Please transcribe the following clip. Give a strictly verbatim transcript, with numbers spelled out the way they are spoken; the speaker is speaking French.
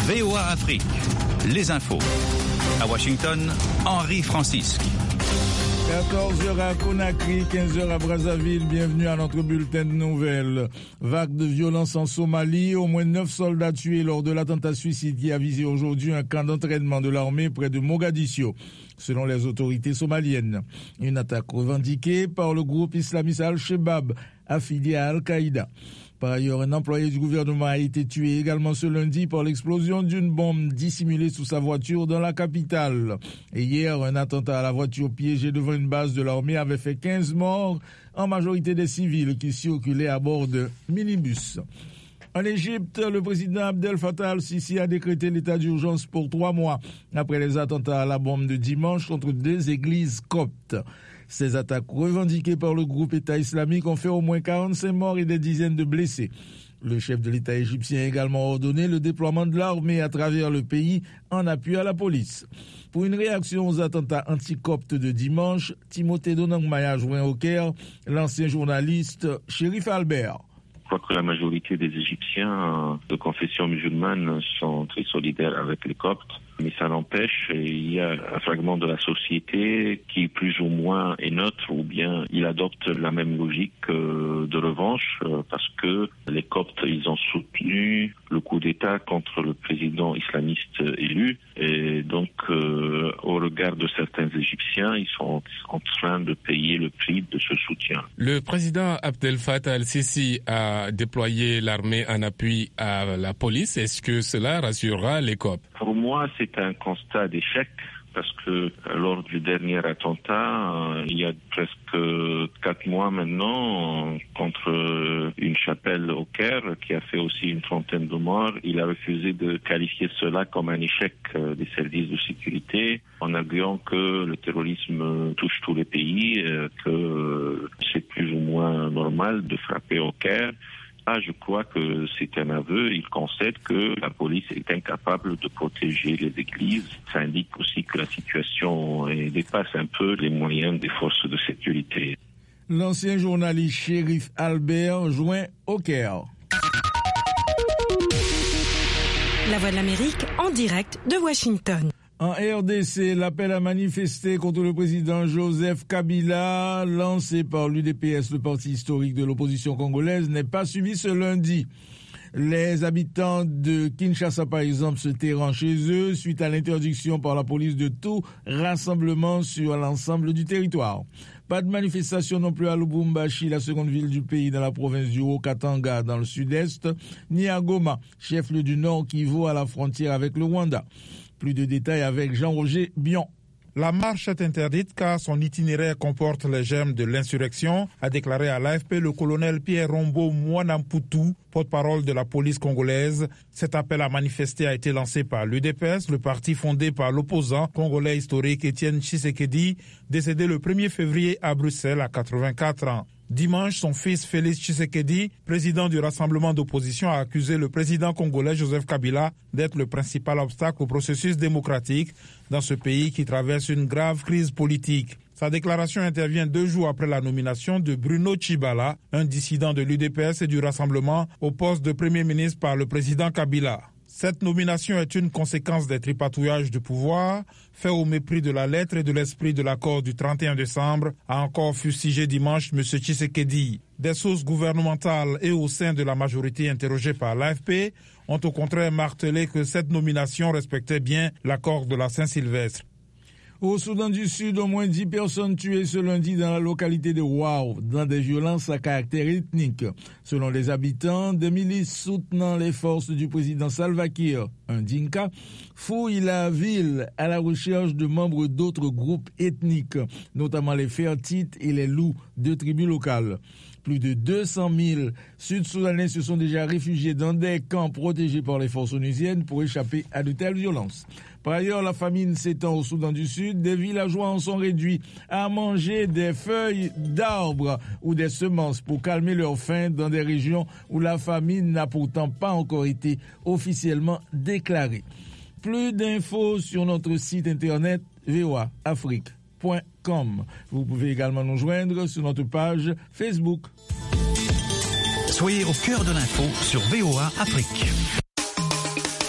V O A Afrique, les infos. À Washington, Henri Francisque. quatorze heures à Conakry, quinze heures à Brazzaville. Bienvenue à notre bulletin de nouvelles. Vague de violence en Somalie. Au moins neuf soldats tués lors de l'attentat suicide qui a visé aujourd'hui un camp d'entraînement de l'armée près de Mogadiscio, selon les autorités somaliennes. Une attaque revendiquée par le groupe islamiste Al-Shabaab, affilié à Al-Qaïda. Par ailleurs, un employé du gouvernement a été tué également ce lundi par l'explosion d'une bombe dissimulée sous sa voiture dans la capitale. Et hier, un attentat à la voiture piégée devant une base de l'armée avait fait quinze morts, en majorité des civils qui circulaient à bord de minibus. En Égypte, le président Abdel Fattah al-Sisi a décrété l'état d'urgence pour trois mois après les attentats à la bombe de dimanche contre deux églises coptes. Ces attaques revendiquées par le groupe État islamique ont fait au moins quarante-cinq morts et des dizaines de blessés. Le chef de l'État égyptien a également ordonné le déploiement de l'armée à travers le pays en appui à la police. Pour une réaction aux attentats anti-coptes de dimanche, Timothée Donangmaya a joint au Caire l'ancien journaliste Chérif Albert. Je crois que la majorité des Égyptiens de confession musulmane sont très solidaires avec les Coptes, mais ça n'empêche, il y a un fragment de la société qui plus ou moins est neutre, ou bien il adopte la même logique de revanche, parce que les Coptes, ils ont soutenu le coup d'État contre le président islamiste élu, et donc euh, au regard de certains Égyptiens, ils sont en train de payer le prix de ce soutien. Le président Abdel Fattah al-Sisi a déployé l'armée en appui à la police. Est-ce que cela rassurera les Coptes? Pour moi, c'est un constat d'échec, parce que lors du dernier attentat, euh, il y a presque quatre mois maintenant, contre une chapelle au Caire, qui a fait aussi une trentaine de morts, il a refusé de qualifier cela comme un échec euh, des services de sécurité, en arguant que le terrorisme touche tous les pays, euh, que euh, c'est plus ou moins normal de frapper au Caire. Ah, je crois que c'est un aveu. Il concède que la police est incapable de protéger les églises. Ça indique aussi que la situation dépasse un peu les moyens des forces de sécurité. L'ancien journaliste Chérif Albert joint au Caire. La Voix de l'Amérique en direct de Washington. En R D C, l'appel à manifester contre le président Joseph Kabila, lancé par l'U D P S, le parti historique de l'opposition congolaise, n'est pas suivi ce lundi. Les habitants de Kinshasa, par exemple, se terrant chez eux suite à l'interdiction par la police de tout rassemblement sur l'ensemble du territoire. Pas de manifestation non plus à Lubumbashi, la seconde ville du pays dans la province du Haut-Katanga, dans le sud-est, ni à Goma, chef-lieu du Nord Kivu à la frontière avec le Rwanda. Plus de détails avec Jean-Roger Bion. La marche est interdite car son itinéraire comporte les germes de l'insurrection, a déclaré à l'A F P le colonel Pierre Rombo Mwanamputu, porte-parole de la police congolaise. Cet appel à manifester a été lancé par l'U D P S, le parti fondé par l'opposant congolais historique Étienne Tshisekedi, décédé le premier février à Bruxelles à quatre-vingt-quatre ans. Dimanche, son fils Félix Tshisekedi, président du rassemblement d'opposition, a accusé le président congolais Joseph Kabila d'être le principal obstacle au processus démocratique dans ce pays qui traverse une grave crise politique. Sa déclaration intervient deux jours après la nomination de Bruno Tshibala, un dissident de l'U D P S et du Rassemblement, au poste de Premier ministre par le président Kabila. Cette nomination est une conséquence des tripatouillages de pouvoir faits au mépris de la lettre et de l'esprit de l'accord du trente et un décembre, a encore fustigé dimanche M. Tshisekedi. Des sources gouvernementales et au sein de la majorité interrogée par l'A F P ont au contraire martelé que cette nomination respectait bien l'accord de la Saint-Sylvestre. Au Soudan du Sud, au moins dix personnes tuées ce lundi dans la localité de Wau, dans des violences à caractère ethnique. Selon les habitants, des milices soutenant les forces du président Salva Kiir, un Dinka, fouillent la ville à la recherche de membres d'autres groupes ethniques, notamment les Fertites et les Loups, deux tribus locales. Plus de deux cent mille Sud-Soudanais se sont déjà réfugiés dans des camps protégés par les forces onusiennes pour échapper à de telles violences. Par ailleurs, la famine s'étend au Soudan du Sud. Des villageois en sont réduits à manger des feuilles d'arbres ou des semences pour calmer leur faim dans des régions où la famine n'a pourtant pas encore été officiellement déclarée. Plus d'infos sur notre site internet v o a afrique point com. Vous pouvez également nous joindre sur notre page Facebook. Soyez au cœur de l'info sur V O A Afrique.